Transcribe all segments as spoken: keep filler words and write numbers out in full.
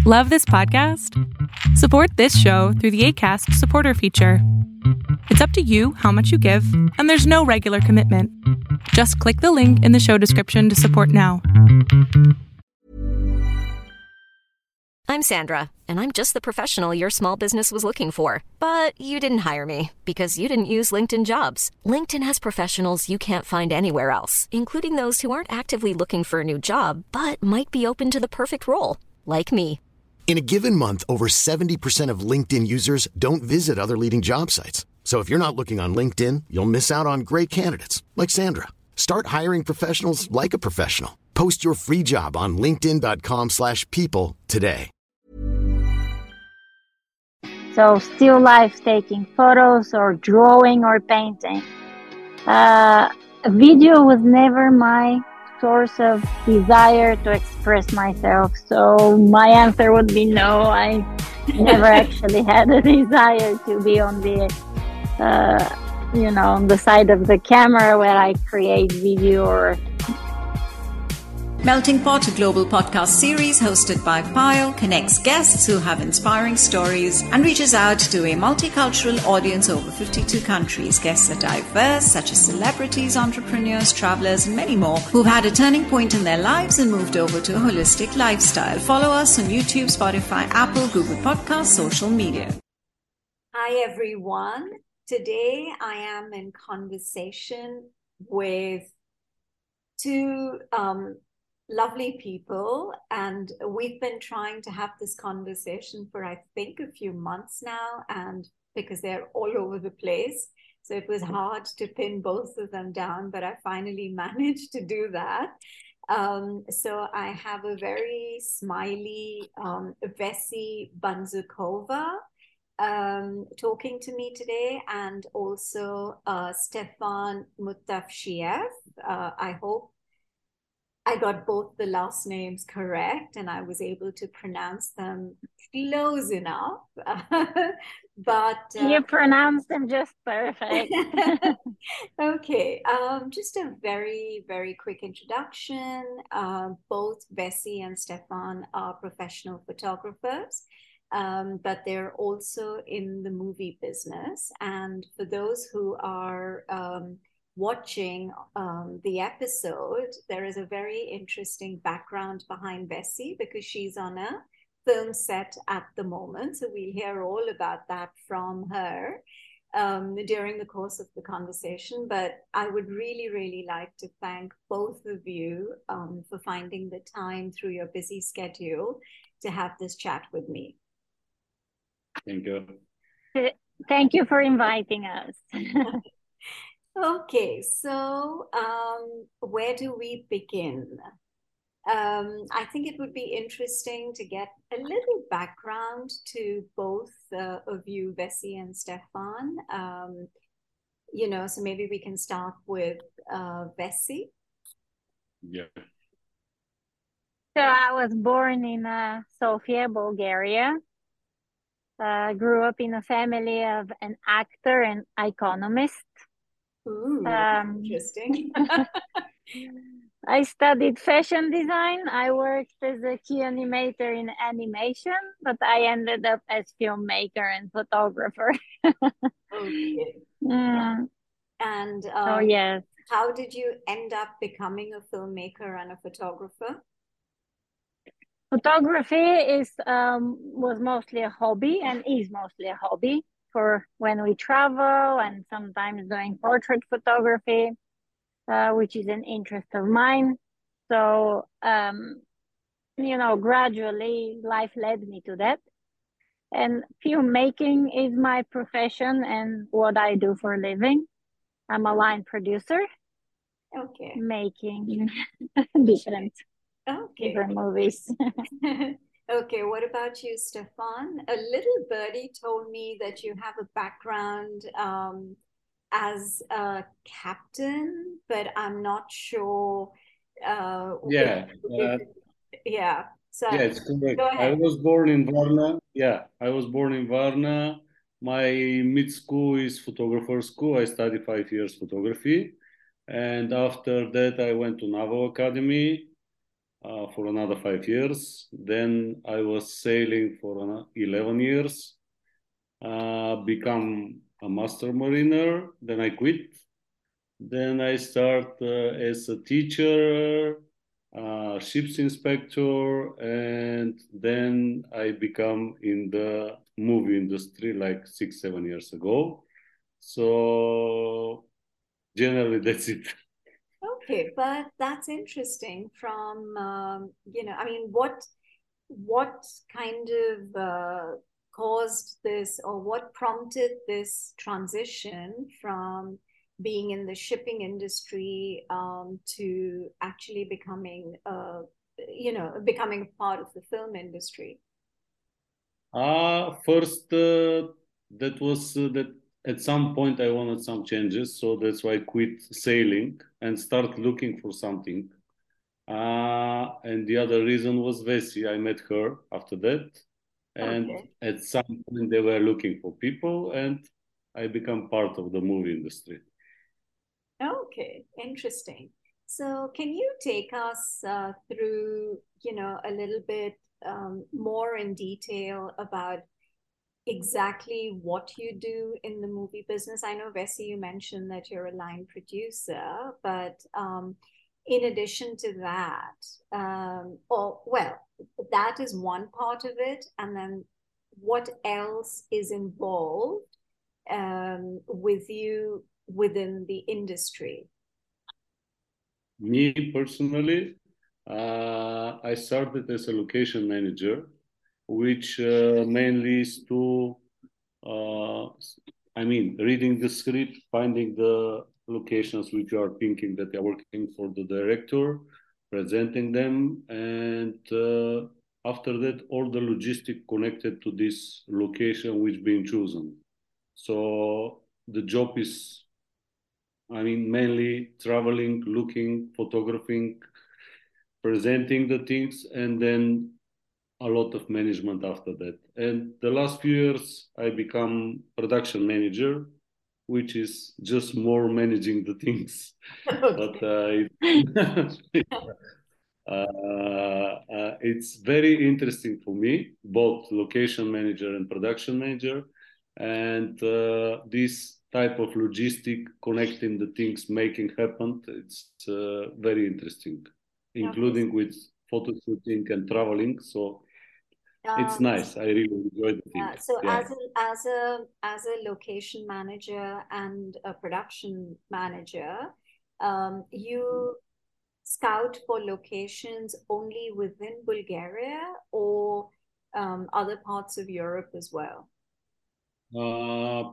Love this podcast? Support this show through the Acast supporter feature. It's up to you how much you give, and there's no regular commitment. Just click the link in the show description to support now. I'm Sandra, and I'm just the professional your small business was looking for. But you didn't hire me because you didn't use LinkedIn Jobs. LinkedIn has professionals you can't find anywhere else, including those who aren't actively looking for a new job, but might be open to the perfect role, like me. In a given month, over seventy percent of LinkedIn users don't visit other leading job sites. So if you're not looking on LinkedIn, you'll miss out on great candidates like Sandra. Start hiring professionals like a professional. Post your free job on linkedin.com slash people today. So still life, taking photos or drawing or painting. Uh, video was never my source of desire to express myself. So my answer would be no. I never actually had a desire to be on the, uh, you know, on the side of the camera where I create video or. Melting Pot, a global podcast series hosted by Pyle, connects guests who have inspiring stories and reaches out to a multicultural audience over fifty-two countries. Guests are diverse, such as celebrities, entrepreneurs, travelers, and many more who've had a turning point in their lives and moved over to a holistic lifestyle. Follow us on YouTube, Spotify, Apple, Google Podcasts, social media. Hi, everyone. Today I am in conversation with two um, lovely people, and we've been trying to have this conversation for I think a few months now, and because they're all over the place, so it was hard to pin both of them down, but I finally managed to do that. Um, so I have a very smiley um, Vessi Banzukova um, talking to me today, and also uh, Stefan Mutafshiev. Uh, I hope I got both the last names correct and I was able to pronounce them close enough. but uh, you pronounced them just perfect. Okay, um, just a very, very quick introduction. Uh, both Vessi and Stefan are professional photographers, um, but they're also in the movie business. And for those who are um, watching um, the episode, there is a very interesting background behind Vessi because she's on a film set at the moment. So we'll hear all about that from her um, during the course of the conversation. But I would really, really like to thank both of you um, for finding the time through your busy schedule to have this chat with me. Thank you. Thank you for inviting us. Okay, so um, where do we begin? Um, I think it would be interesting to get a little background to both uh, of you, Vessi and Stefan. Um, you know, so maybe we can start with uh, Vessi. Yeah. So I was born in uh, Sofia, Bulgaria. Uh, grew up in a family of an actor and iconomist. Ooh, um, interesting. I studied fashion design. I worked as a key animator in animation, but I ended up as filmmaker and photographer. Okay. Mm. And um, oh yes. How did you end up becoming a filmmaker and a photographer? Photography is um, was mostly a hobby and is mostly a hobby for when we travel and sometimes doing portrait photography, uh, which is an interest of mine. So, um, you know, gradually life led me to that. And filmmaking is my profession and what I do for a living. I'm a line producer. Okay. Making different, okay. different movies. Okay, what about you, Stefan? A little birdie told me that you have a background um, as a captain, but I'm not sure. Uh, yeah. if, Uh, yeah. So yeah, it's correct. Go I ahead. was born in Varna. Yeah, I was born in Varna. My mid school is photographer school. I studied five years photography. And after that, I went to Naval Academy. uh, for another five years. Then I was sailing for eleven years, uh, become a master mariner. Then I quit. Then I start uh, as a teacher, uh, ships inspector, and then I become in the movie industry like six, seven years ago. So generally, that's it. Okay, but that's interesting. From um, you know, I mean, what what kind of uh, caused this, or what prompted this transition from being in the shipping industry um, to actually becoming, uh, you know, becoming part of the film industry? Uh, first, uh, that was uh, that at some point I wanted some changes, so that's why I quit sailing and start looking for something. Uh, and the other reason was Vessi. I met her after that, and Okay. at some point they were looking for people, and I become part of the movie industry. Okay, interesting. So, can you take us uh, through, you know, a little bit um, more in detail about exactly what you do in the movie business? I know, Vessi, you mentioned that you're a line producer, but um, in addition to that, um, or well, that is one part of it, and then what else is involved um, with you within the industry? Me personally, uh, I started as a location manager, which uh, mainly is to, uh, I mean, reading the script, finding the locations which you are thinking that you're working for the director, presenting them, and uh, after that, all the logistic connected to this location which being chosen. So the job is, I mean, mainly traveling, looking, photographing, presenting the things, and then a lot of management after that. And the last few years, I become production manager, which is just more managing the things. Okay. But uh, it, uh, uh, it's very interesting for me, both location manager and production manager, and uh, this type of logistic, connecting the things, making happen. It's uh, very interesting, Okay. including with photo shooting and traveling. So it's Um, nice. I really enjoy the thing. yeah, so Yeah. as a as a as a location manager and a production manager, um, you scout for locations only within Bulgaria or um, other parts of Europe as well? Uh,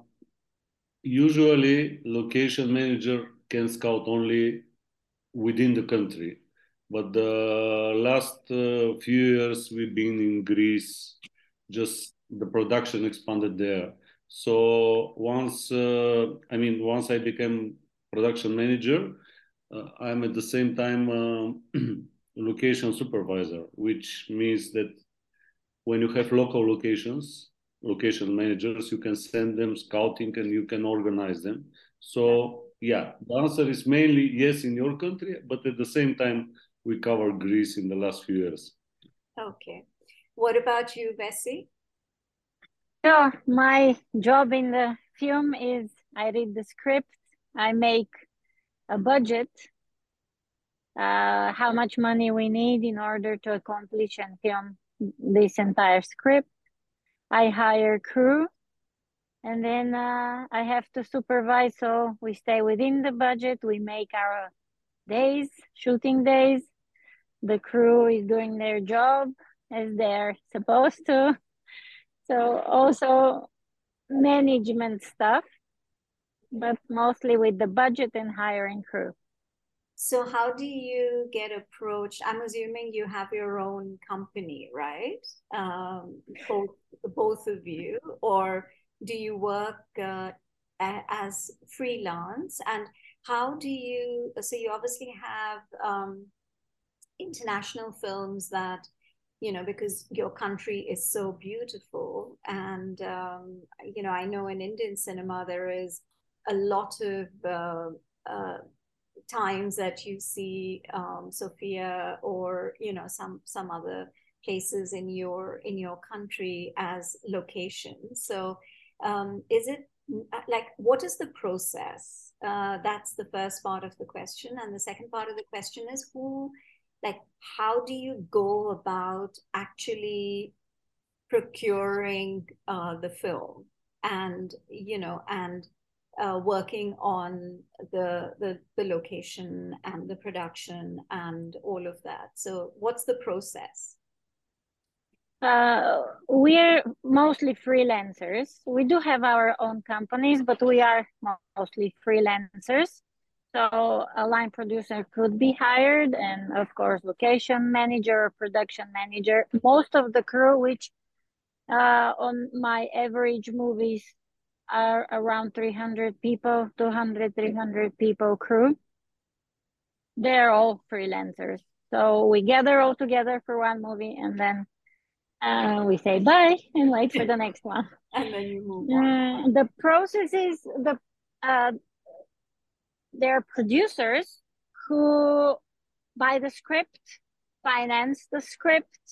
Usually, location manager can scout only within the country. But the last uh, few years we've been in Greece, just the production expanded there. So once, uh, I mean, once I became production manager, uh, I'm at the same time uh, location supervisor, which means that when you have local locations, location managers, you can send them scouting and you can organize them. So yeah, the answer is mainly yes in your country, but at the same time, we cover Greece in the last few years. Okay. What about you, Vessi? So my job in the film is I read the script, I make a budget, uh, how much money we need in order to accomplish and film this entire script. I hire crew, and then uh, I have to supervise, so we stay within the budget. We make our days, shooting days. The crew is doing their job as they're supposed to. So also management stuff, but mostly with the budget and hiring crew. So how do you get approached? I'm assuming you have your own company, right? Um, both both of you, or do you work uh, a- as freelance? And how do you? So you obviously have um, international films that, you know, because your country is so beautiful, and um, you know, I know in Indian cinema there is a lot of uh, uh, times that you see um, Sofia or, you know, some some other places in your in your country as locations. So um, is it like, what is the process? Uh, that's the first part of the question. And the second part of the question is who, like, how do you go about actually procuring uh, the film and, you know, and uh, working on the, the the location and the production and all of that? So what's the process? Uh, we're mostly freelancers. We do have our own companies, but we are mostly freelancers. So a line producer could be hired, and of course, location manager, production manager. Most of the crew, which uh, on my average movies are around three hundred people, two hundred, three hundred people crew. They're all freelancers. So we gather all together for one movie, and then Uh, we say bye and wait for the next one. And then you move on. Uh, the process is the uh, there are producers who buy the script, finance the script,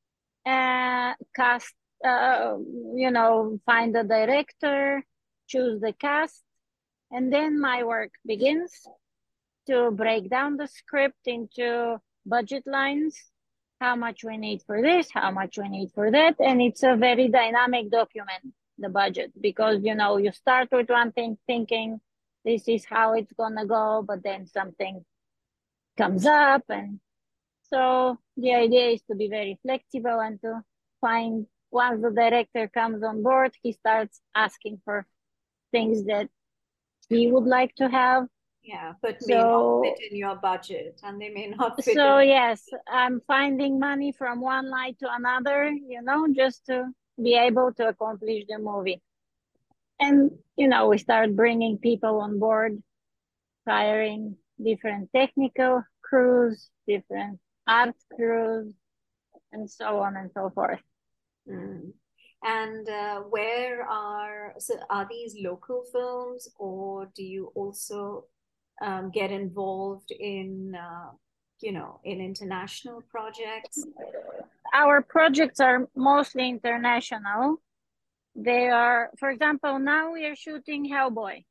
uh, cast, uh, you know, find the director, choose the cast, and then my work begins to break down the script into budget lines. How much we need for this, how much we need for that. And it's a very dynamic document, the budget, because, you know, you start with one thing thinking this is how it's going to go, but then something comes up. And so the idea is to be very flexible and to find, once the director comes on board, he starts asking for things that he would like to have. Yeah, but may so, not fit in your budget, and they may not fit. So in yes, I'm finding money from one line to another, you know, just to be able to accomplish the movie. And, you know, we start bringing people on board, hiring different technical crews, different art crews, and so on and so forth. Mm. And uh, where are, so are these local films, or do you also Um, get involved in, uh, you know, in international projects? Our projects are mostly international. They are, for example, now we are shooting Hellboy.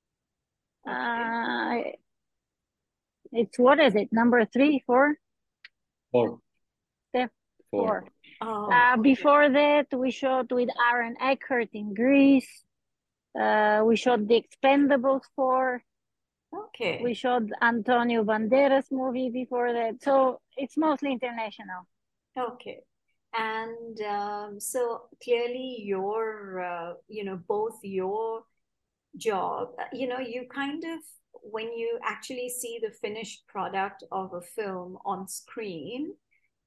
Okay. Uh, it's, what is it, number three, four? Four. Step four. four. Oh, uh, okay. Before that, we shot with Aaron Eckhart in Greece. Uh, we shot The Expendables four. Okay. We shot Antonio Banderas movie before that. So it's mostly international. Okay. And um, so clearly your, uh, you know, both your job, you know, you kind of, when you actually see the finished product of a film on screen,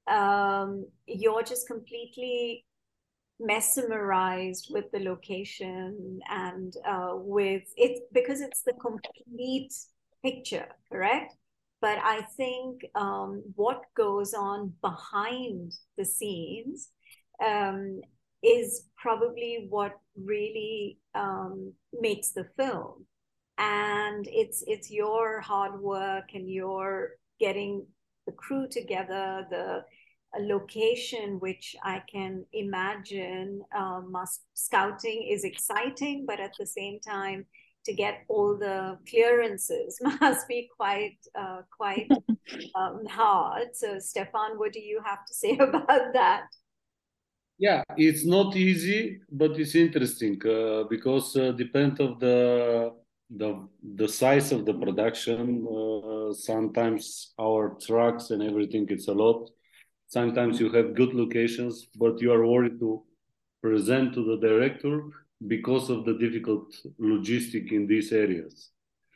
um, you're just completely mesmerized with the location and uh, with it, because it's the complete picture, correct? But I think um, what goes on behind the scenes um, is probably what really um, makes the film. And it's it's your hard work and your getting the crew together, the a location, which I can imagine uh, must, scouting is exciting, but at the same time, to get all the clearances must be quite uh, quite um, hard. So Stefan, what do you have to say about that? Yeah, it's not easy, but it's interesting uh, because uh, depend of the the the size of the production. Uh, sometimes our trucks and everything, it's a lot. Sometimes you have good locations, but you are worried to present to the director because of the difficult logistic in these areas.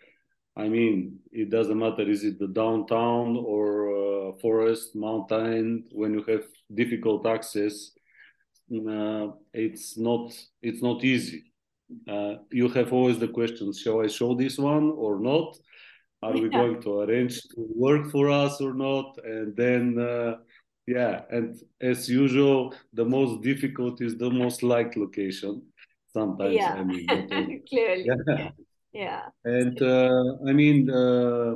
I mean, it doesn't matter, is it the downtown or uh, forest, mountain, when you have difficult access, uh, it's not it's not easy. Uh, you have always the question, shall I show this one or not? Are we Yeah. going to arrange to work for us or not? And then uh, yeah, and as usual, the most difficult is the most liked location. Sometimes, Yeah. I mean, not Clearly. yeah. Yeah. And uh, I mean, uh,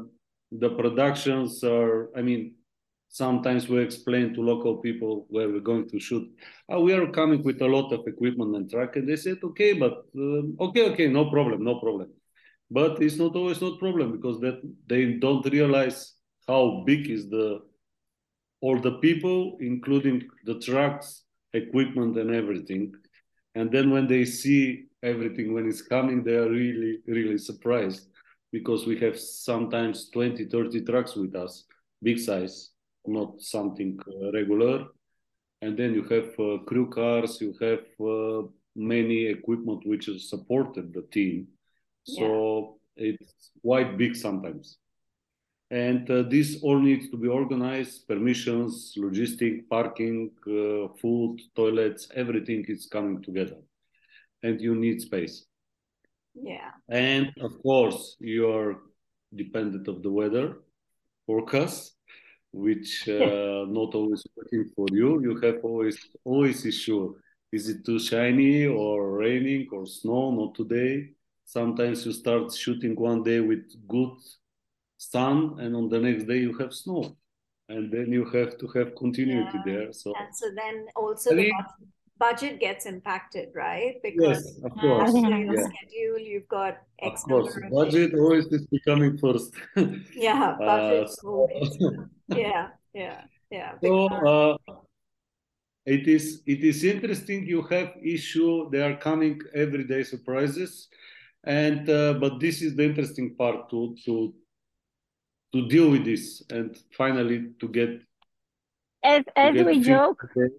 The productions are, I mean, sometimes we explain to local people where we're going to shoot. Oh, we are coming with a lot of equipment and truck, and they said, okay, but uh, okay, okay, no problem, no problem. But it's not always not problem because that they don't realize how big is the all the people, including the trucks, equipment, and everything. And then when they see everything when it's coming, they are really, really surprised because we have sometimes twenty, thirty trucks with us, big size, not something uh, regular. And then you have uh, crew cars, you have uh, many equipment which has supported the team. So yeah. It's quite big sometimes. And uh, this all needs to be organized, permissions, logistic, parking, uh, food, toilets, everything is coming together. And you need space. Yeah. And of course, you're dependent of the weather forecast, which uh, not always working for you. You have always always issue. Is it too shiny or raining or snow? Not today. Sometimes you start shooting one day with good sun, and on the next day you have snow, and then you have to have continuity yeah. there. So and so then also I the mean, budget gets impacted, right? Because yes, of course. After your yeah. schedule, you've got X of course. number of Budget days. always is becoming first. yeah, budget. Uh, so, yeah, yeah, yeah. So uh, it is it is interesting. You have issue. They are coming everyday surprises, and uh, but this is the interesting part to to to deal with this and finally to get. As as get we joke.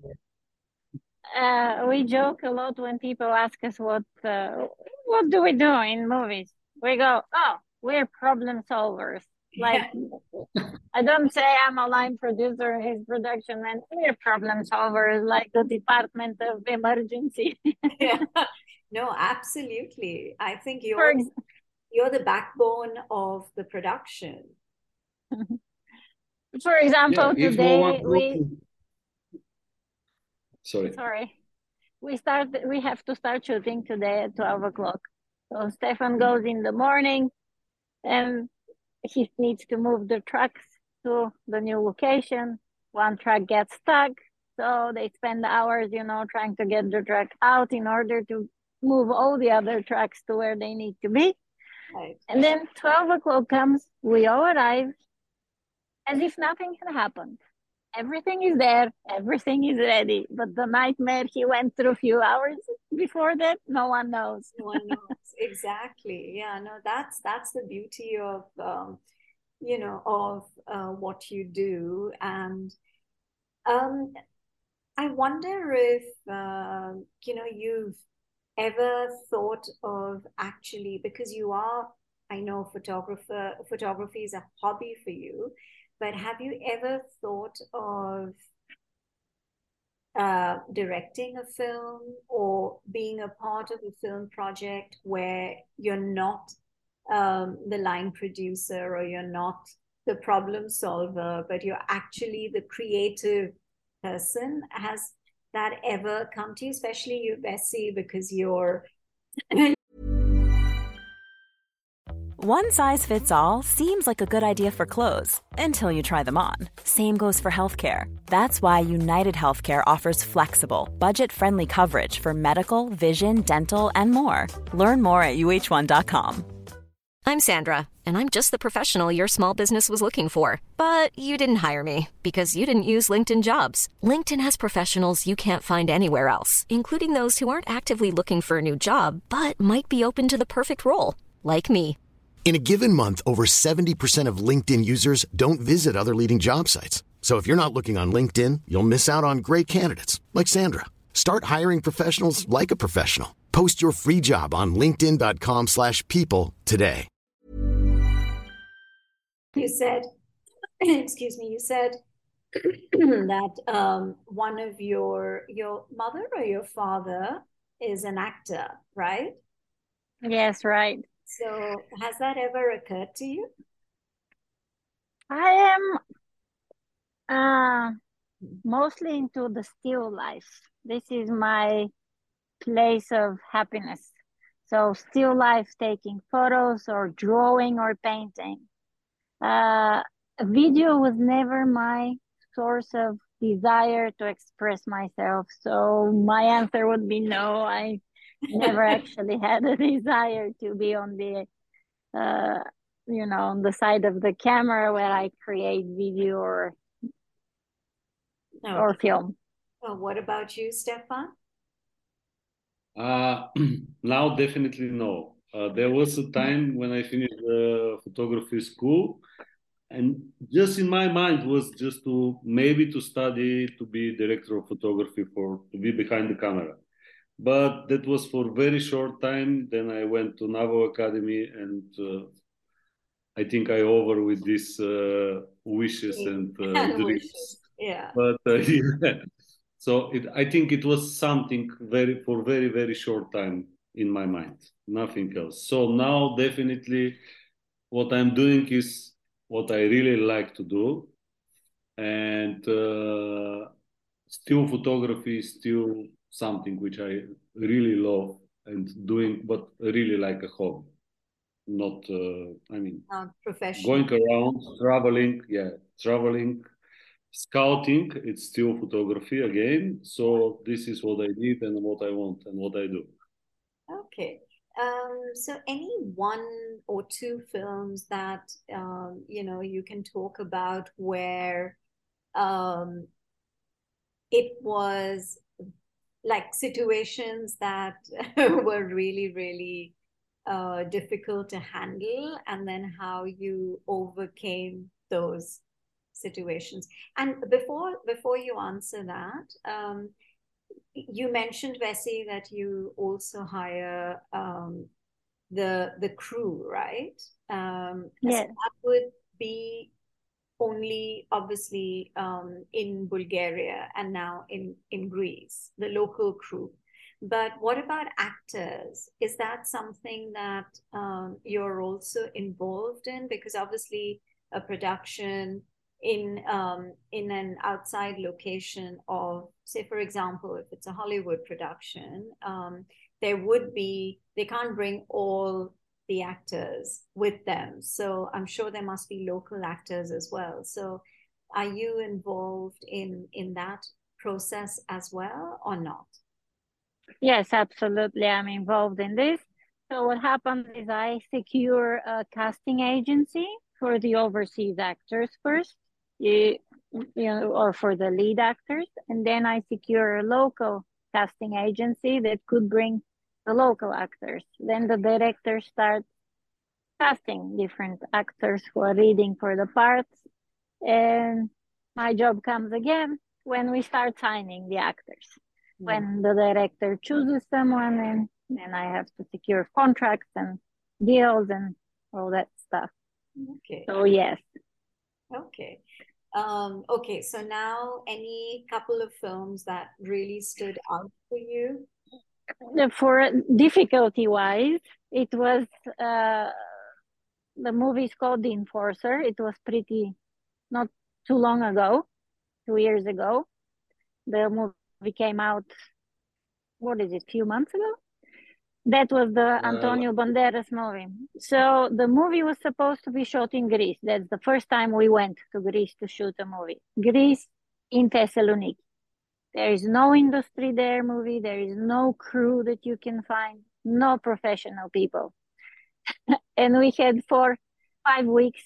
Uh, we joke a lot when people ask us what uh, what do we do in movies. We go, oh, we're problem solvers. Like yeah. I don't say I'm a line producer in his production, and we're problem solvers, like the Department of Emergency. yeah. No, absolutely. I think you're ex- you're the backbone of the production. For example, yeah, today no we. Sorry. Sorry. We start. We have to start shooting today at twelve o'clock. So Stefan goes in the morning, and he needs to move the trucks to the new location. One truck gets stuck, so they spend hours, you know, trying to get the truck out in order to move all the other trucks to where they need to be. Right. And then twelve o'clock comes. We all arrive, as if nothing had happened. Everything is there, everything is ready. But the nightmare he went through a few hours before that, no one knows. No one knows. Exactly. Yeah, no, that's that's the beauty of, um, you know, of uh, what you do. And um, I wonder if, uh, you know, you've ever thought of actually, because you are, I know photographer, photography is a hobby for you. But have you ever thought of uh, directing a film or being a part of a film project where you're not um, the line producer or you're not the problem solver, but you're actually the creative person? Has that ever come to you, especially you, Bessie, because you're... One size fits all seems like a good idea for clothes until you try them on. Same goes for healthcare. That's why United Healthcare offers flexible, budget-friendly coverage for medical, vision, dental, and more. Learn more at U H one dot com. I'm Sandra, and I'm just the professional your small business was looking for. But you didn't hire me because you didn't use LinkedIn Jobs. LinkedIn has professionals you can't find anywhere else, including those who aren't actively looking for a new job, but might be open to the perfect role, like me. In a given month, over seventy percent of LinkedIn users don't visit other leading job sites. So if you're not looking on LinkedIn, you'll miss out on great candidates like Sandra. Start hiring professionals like a professional. Post your free job on linkedin dot com slash people today. You said, excuse me, you said that um, one of your, your mother or your father is an actor, right? Yes, right. So has that ever occurred to you? I am uh, mostly into the still life. This is my place of happiness. So still life, taking photos or drawing or painting. Uh, video was never my source of desire to express myself. So my answer would be no. I never actually had a desire to be on the, uh, you know, on the side of the camera where I create video or Okay. or film. Well, what about you, Stefan? Uh, now, definitely no. Uh, there was a time when I finished uh, photography school, and just in my mind was just to maybe to study to be director of photography, for to be behind the camera. But that was for very short time. Then I went to Naval Academy, and uh, I think I over with these uh, wishes and uh, And dreams. wishes. Yeah. But uh, yeah. So it, I think it was something very for very very short time in my mind, nothing else. So now definitely what I'm doing is what I really like to do, and uh, still photography is still something which I really love and doing, but really like a hobby. Not, uh, I mean, Not professional. going around, traveling, yeah, traveling, scouting, it's still photography again. So this is what I did and what I want and what I do. Okay. Um, so any one or two films that um, you know you can talk about where um, it was like situations that were really, really uh, difficult to handle, and then how you overcame those situations. And before before you answer that, um, you mentioned, Vessi, that you also hire um, the the crew, right? Um, so Yes. that would be only obviously um, in Bulgaria and now in, in Greece, the local crew. But what about actors? Is that something that um, you're also involved in? Because obviously a production in um, in an outside location of, say, for example, if it's a Hollywood production, um, there would be, they can't bring all the actors with them. So I'm sure there must be local actors as well. So are you involved in in that process as well or not? Yes, absolutely. I'm involved in this. So what happens is I secure a casting agency for the overseas actors first, you, you know, or for the lead actors, and then I secure a local casting agency that could bring the local actors. Then the director starts casting different actors who are reading for the parts, and my job comes again when we start signing the actors. Mm. When the director chooses someone, and then I have to secure contracts and deals and all that stuff. Okay. So yes. Okay. Um, okay, so now any couple of films that really stood out for you? For difficulty wise, it was uh, the movie is called The Enforcer. It was pretty not too long ago, two years ago. The movie came out, what is it, a few months ago? That was the Antonio Banderas movie. So the movie was supposed to be shot in Greece. That's the first time we went to Greece to shoot a movie. Greece in Thessaloniki. There is no industry there movie. There is no crew that you can find. No professional people. And we had four, five weeks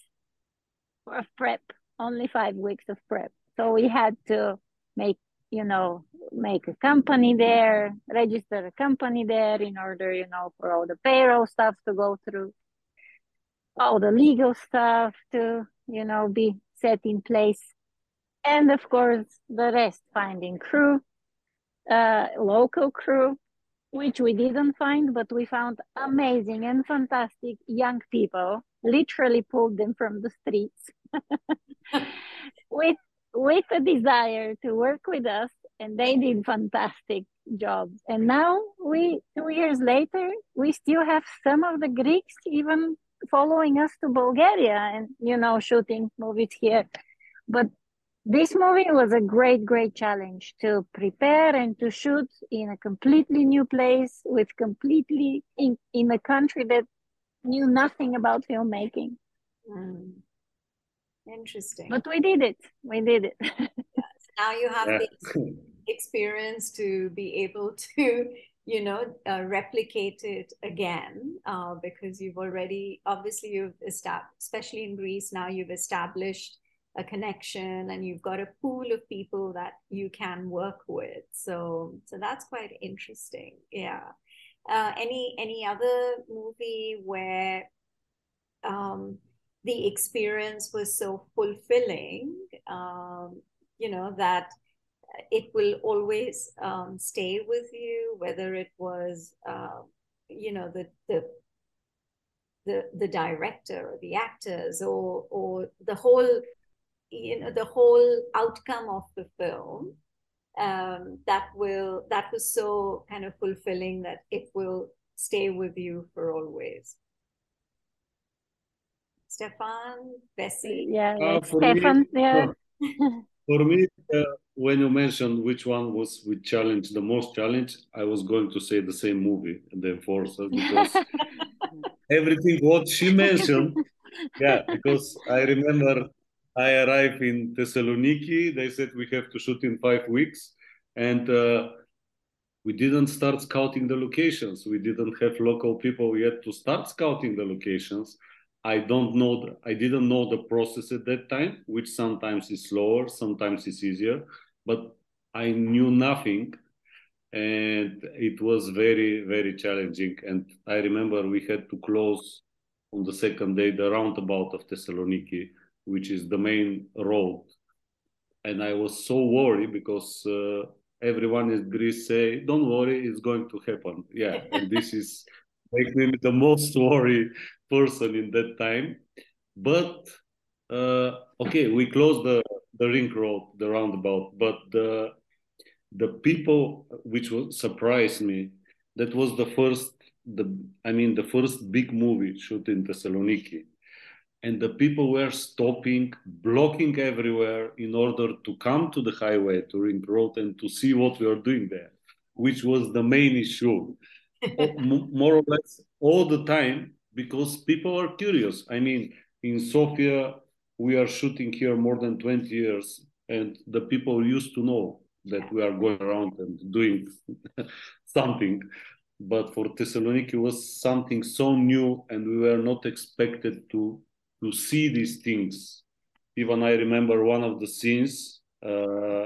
of prep. Only five weeks of prep. So we had to make, you know, make a company there, register a company there in order, you know, for all the payroll stuff to go through, all the legal stuff to, you know, be set in place. And of course, the rest, finding crew, uh, local crew, which we didn't find, but we found amazing and fantastic young people, literally pulled them from the streets with with a desire to work with us, and they did fantastic jobs. And now we, two years later, we still have some of the Greeks even following us to Bulgaria and, you know, shooting movies here. But this movie was a great, great challenge to prepare and to shoot in a completely new place with completely in, in a country that knew nothing about filmmaking. Mm. Interesting. But we did it. We did it. Now you have Yeah. the experience to be able to, you know, uh, replicate it again, uh, because you've already, obviously you've established, especially in Greece, now you've established a connection and you've got a pool of people that you can work with. So, so that's quite interesting. Yeah. Uh, any, any other movie where, um, the experience was so fulfilling, um, you know, that it will always um, stay with you, whether it was, uh, you know, the, the, the, the director or the actors or, or the whole, you know, the whole outcome of the film, um, that will, that was so kind of fulfilling that it will stay with you for always. Stefan, Bessie? Yeah, Uh, like for Stefan, me, yeah. for me, uh, when you mentioned which one was with challenge, the most challenge, I was going to say the same movie, The Enforcer, because everything what she mentioned, yeah, because I remember I arrived in Thessaloniki. They said we have to shoot in five weeks, and uh, we didn't start scouting the locations. We didn't have local people yet to start scouting the locations. I don't know. The, I didn't know the process at that time, which sometimes is slower, sometimes is easier. But I knew nothing, and it was very, very challenging. And I remember we had to close on the second day the roundabout of Thessaloniki, which is the main road. And I was so worried because uh, everyone in Greece say, "Don't worry, it's going to happen." Yeah, and this is make me the most worried person in that time. But uh, okay, we closed the the ring road, the roundabout, but the the people which will surprise me, that was the first the I mean the first big movie shoot in Thessaloniki, and the people were stopping, blocking everywhere in order to come to the highway, to ring road, and to see what we are doing there, which was the main issue. More or less all the time, because people are curious. I mean, in Sofia, we are shooting here more than twenty years, and the people used to know that we are going around and doing something. But for Thessaloniki, it was something so new, and we were not expected to to see these things. Even I remember one of the scenes uh,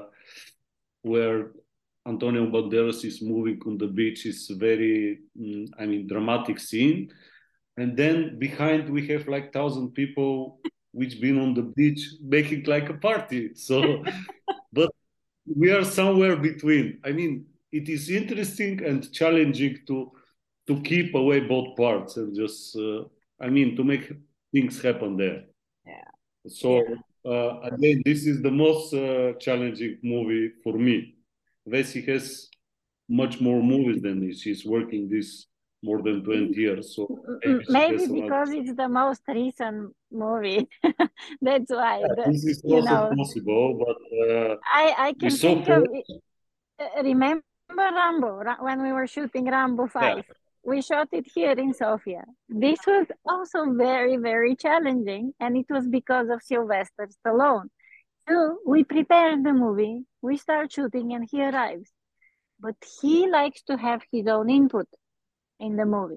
where Antonio Banderas is moving on the beach. Is very, mm, I mean, dramatic scene. And then behind we have like thousand people which been on the beach making like a party. So, but we are somewhere between. I mean, it is interesting and challenging to to keep away both parts and just, uh, I mean, to make things happen there. Yeah. So Yeah. uh, again, this is the most uh, challenging movie for me. Vessi has much more movies than me. She's working this more than twenty years. So maybe, maybe because it's the most recent movie. That's why. Yeah, the, this is you also know, possible, but uh, I, I can so think far, of it. Remember Rambo, when we were shooting Rambo five? yeah. We shot it here in Sofia. This was also very, very challenging, and it was because of Sylvester Stallone. So we prepared the movie, we start shooting, and he arrives. But he likes to have his own input in the movie.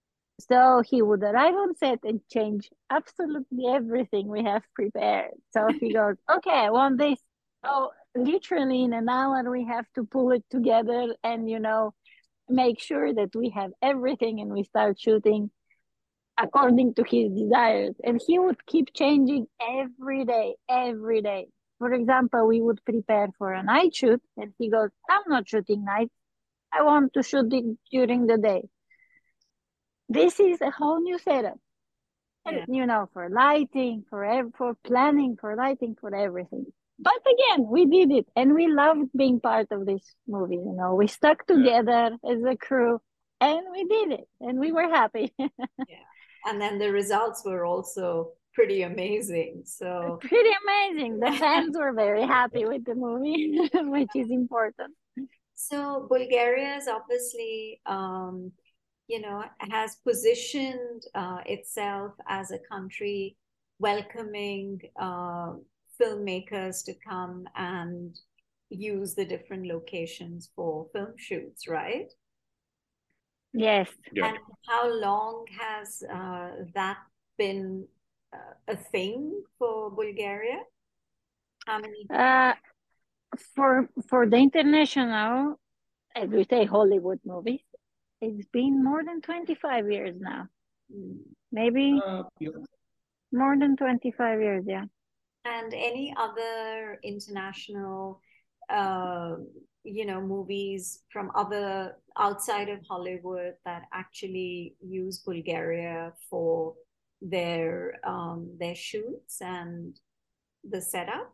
So he would arrive on set and change absolutely everything we have prepared. So he goes, okay, I want this. Oh, literally in an hour, we have to pull it together and, you know, make sure that we have everything, and we start shooting according to his desires. And he would keep changing every day, every day. For example, we would prepare for a night shoot, and he goes, I'm not shooting nights. I want to shoot it during the day. This is a whole new setup. Yeah. And, you know, for lighting, for ev- for planning, for lighting, for everything. But again, we did it, and we loved being part of this movie. You know, we stuck together yeah. as a crew, and we did it, and we were happy. Yeah, and then the results were also pretty amazing. So pretty amazing. The fans were very happy with the movie, which is important. So Bulgaria is obviously, um, you know, has positioned uh, itself as a country welcoming uh, filmmakers to come and use the different locations for film shoots, right? Yes. Yeah. And how long has uh, that been uh, a thing for Bulgaria? How many? Uh, for for the international, as we say, Hollywood movies, it's been more than twenty-five years now. Maybe Uh, yeah. more than twenty-five years, yeah. And any other international, uh, you know, movies from other outside of Hollywood that actually use Bulgaria for their um, their shoots and the setup?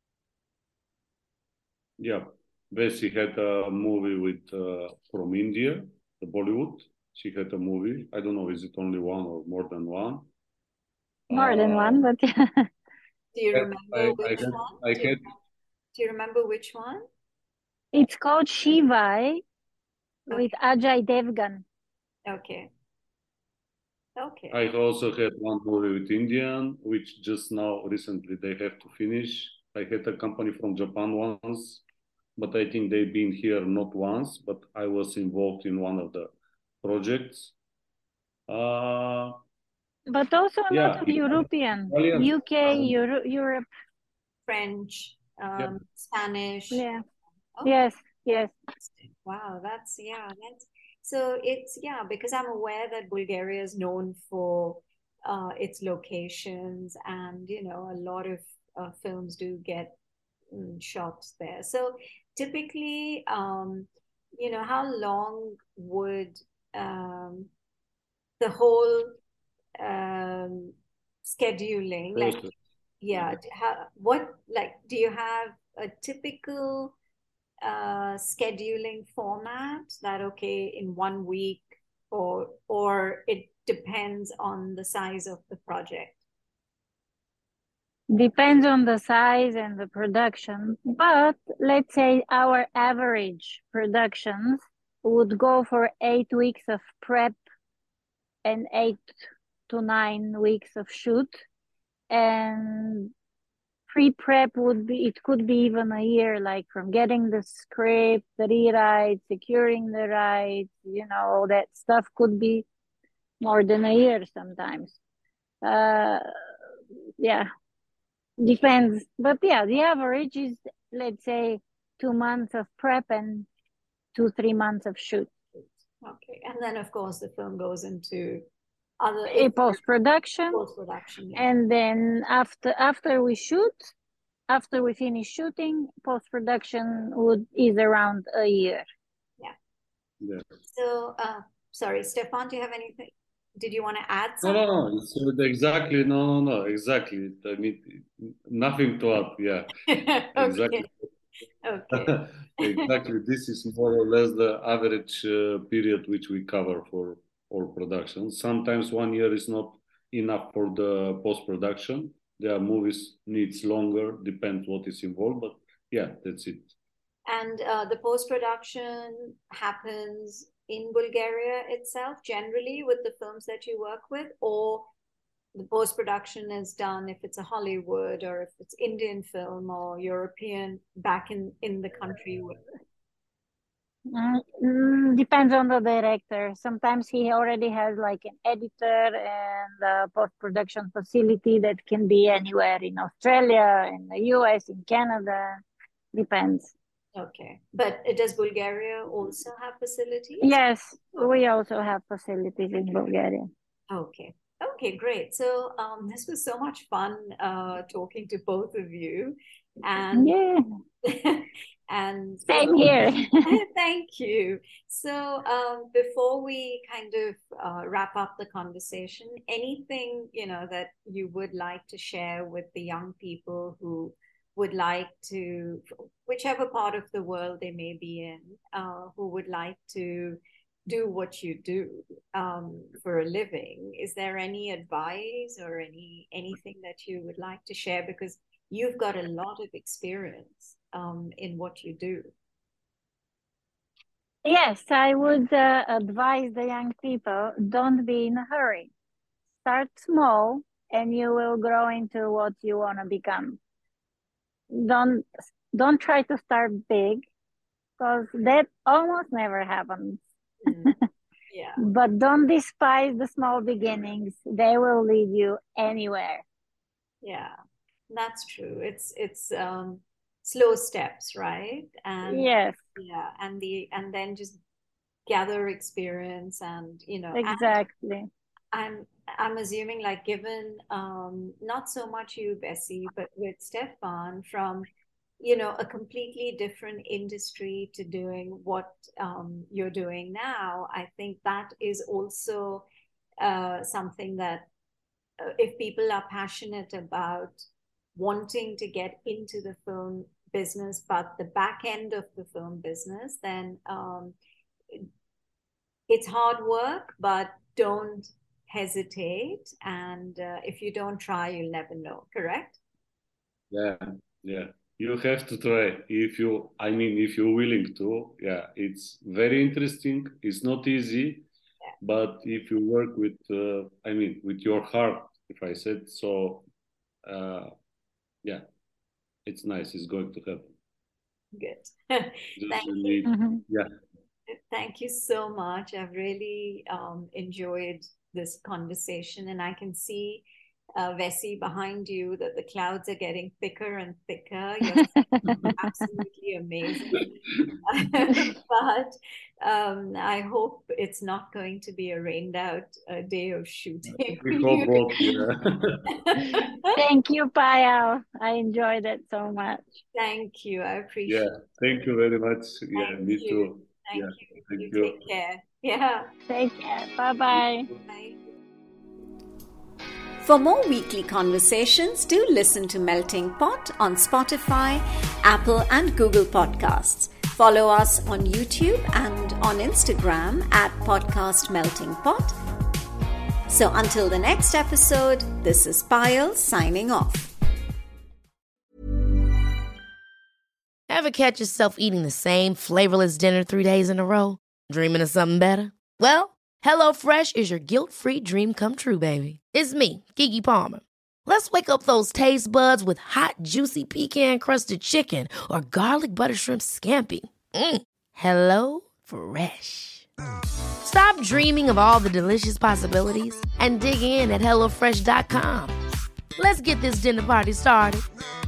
Yeah. Bessie had a movie with uh, from India, the Bollywood. She had a movie. I don't know, is it only one or more than one? More than Uh, one, but Do you I, remember I which had, one? I Do you, had, do you remember which one? it's called Shivai with Okay. Ajay Devgan. Okay. Okay. I also had one movie with Indian, which just now recently they have to finish. I had a company from Japan once, but I think they've been here not once, but I was involved in one of the projects. Uh, But also a lot yeah, of Italian, European, Italian, U K, um, Euro, Europe. French, yeah. um, Spanish. Yeah. Oh, Yes, yes. wow, that's yeah, that's so it's yeah, because I'm aware that Bulgaria is known for uh, its locations, and you know, a lot of uh, films do get mm, shot there. So typically, um, you know, how long would um, the whole um, scheduling, like, Process. yeah, d- how, what, like, do you have a typical uh, scheduling format that, okay, in one week, or or it depends on the size of the project? Depends on the size and the production. But let's say our average productions would go for eight weeks of prep and eight to nine weeks of shoot. And pre-prep would be, it could be even a year, like from getting the script, the rewrite, securing the rights, you know, all that stuff could be more than a year sometimes. Uh, yeah, depends. But yeah, the average is, let's say, two months of prep and two, three months of shoot. Okay, and then of course the film goes into other A post-production. Post-production, yeah. And then after after we shoot, after we finish shooting, post-production would is around a year. Yeah. Yeah. So, uh, sorry, Stefan, do you have anything? Did you want to add No, something? no, no. It's exactly, no, no, no, exactly. I mean, nothing to add. Yeah, exactly. Okay. Exactly. This is more or less the average uh, period which we cover for all production. Sometimes one year is not enough for the post production. There are movies needs longer, depends what is involved. But yeah, that's it. And uh, the post production happens in Bulgaria itself, generally with the films that you work with, or the post production is done if it's a Hollywood or if it's Indian film or European back in in the country. Mm, depends on the director. Sometimes he already has like an editor and a post-production facility that can be anywhere in Australia, in the U S, in Canada. Depends. Okay. But does Bulgaria also have facilities? Yes, we also have facilities in Bulgaria. Okay. Okay, great. So um, this was so much fun uh, talking to both of you. And yeah. and Same so, here. thank you. So um, before we kind of uh, wrap up the conversation, anything, you know, that you would like to share with the young people who would like to, whichever part of the world they may be in, uh, who would like to do what you do um, for a living? Is there any advice or any anything that you would like to share? Because you've got a lot of experience um, in what you do. Yes, I would uh, advise the young people, don't be in a hurry. Start small and you will grow into what you want to become. Don't don't try to start big, because that almost never happens. Mm. Yeah. But don't despise the small beginnings. They will lead you anywhere. Yeah, that's true. It's it's um slow steps, right? And yes. Yeah, and the and then just gather experience, and you know exactly. I'm I'm assuming, like, given um not so much you, Bessie, but with Stefan, from you know a completely different industry to doing what um you're doing now, I think that is also uh something that uh, if people are passionate about wanting to get into the film business, but the back end of the film business, then um, it's hard work, but don't hesitate. And uh, if you don't try, you'll never know, correct? Yeah, yeah. You have to try if you, I mean, if you're willing to. Yeah, it's very interesting. It's not easy, yeah. But if you work with, uh, I mean, with your heart, if I said so, uh, yeah, it's nice. It's going to happen. Good. Thank you. Need, mm-hmm. Yeah. Thank you so much. I've really um, enjoyed this conversation, and I can see uh, Vessi behind you that the clouds are getting thicker and thicker. You're absolutely amazing. But um, I hope it's not going to be a rained out uh, day of shooting. We hope both, yeah. Thank you, Payal. I enjoyed it so much. Thank you. I appreciate yeah, it. Thank you very much. Yeah, thank me you. too. Thank yeah, you. Thank you. you. Take care. Yeah. Take care. Bye-bye. Bye. For more weekly conversations, do listen to Melting Pot on Spotify, Apple, and Google Podcasts. Follow us on YouTube and on Instagram at Podcast Melting Pot. So until the next episode, this is Payal signing off. Ever catch yourself eating the same flavorless dinner three days in a row? Dreaming of something better? Well, HelloFresh is your guilt-free dream come true, baby. It's me, Keke Palmer. Let's wake up those taste buds with hot, juicy pecan-crusted chicken or garlic butter shrimp scampi. Mm. Hello Fresh. Stop dreaming of all the delicious possibilities and dig in at HelloFresh dot com. Let's get this dinner party started.